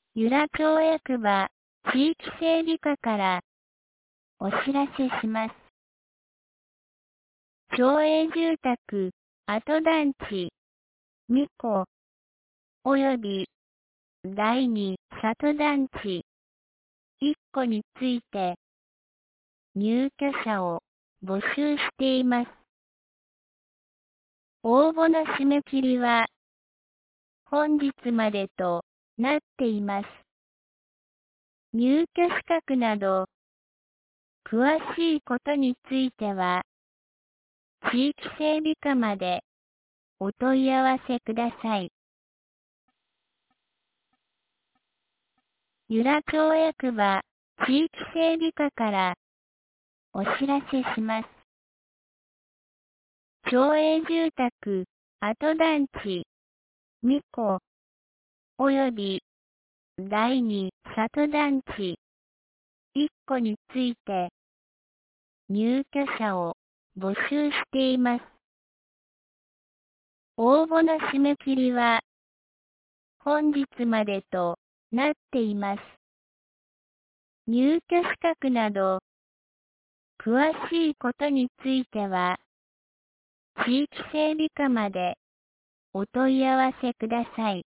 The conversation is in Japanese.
由良町役場地域整備課からお知らせします。町営住宅、跡団地、2戸、及び第2里団地、1戸について、入居者を募集しています。応募の締め切りは、本日までとなっています。入居資格など、詳しいことについては、地域整備課までお問い合わせください。由良町役場地域整備課からお知らせします。町営住宅、跡団地、2戸、及び第2里団地、1戸について、入居者を募集しています。応募の締め切りは、本日までとなっています。入居資格など、詳しいことについては、地域整備課までお問い合わせください。